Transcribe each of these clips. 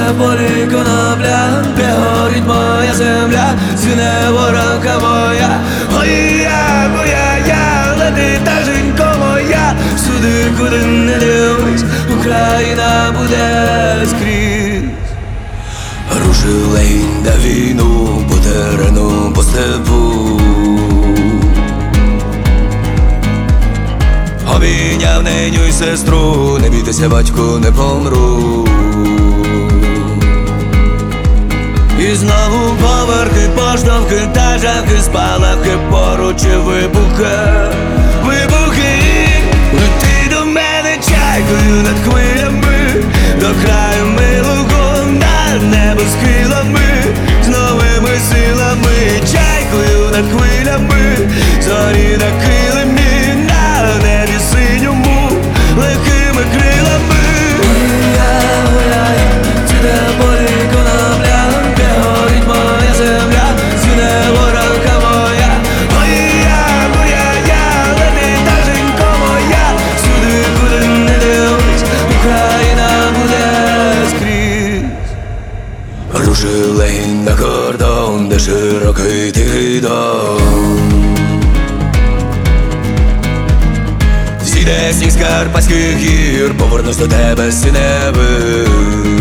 в полі конопля, де горить моя земля, звіне воронка моя. Ой, я, лети таженько моя, всюди, куди не дивись, Україна буде скрізь. Рушила інда війну по терену, по степу, обійняв неню й сестру, не бійтеся, батьку, не помру. І знову поверхи, поштовхи, тажанки, спалахи, поруч і вибухи, вибухи. Лети до мене чайкою над хвилями, до краю милого, над небо схилами, з новими силами, чайкою над хвилями, зорі на килимі, на небі синьому, легкими крилами. Гуляю, цвіте в полі конопля, де горить моя земля, звіне воронка моя. Ой, я, лети таженько моя, всюди, куди не дивись, Україна буде скрізь. Рушила на кордон, де широкий тихий дом, зійде сніг з Карпатських гір, повернусь до тебе, синевир.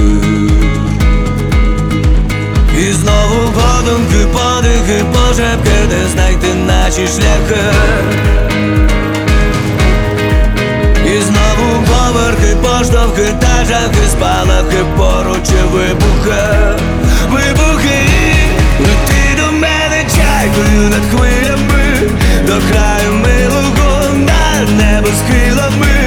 І знову подумки, подихи, пошепки, де знайти наші шляхи. І знову поверхи, поштовхи, тажанки, спалахи, поруч і вибухи, вибухи. Лети до мене чайкою над хвилями, до краю милого, над небо схилами,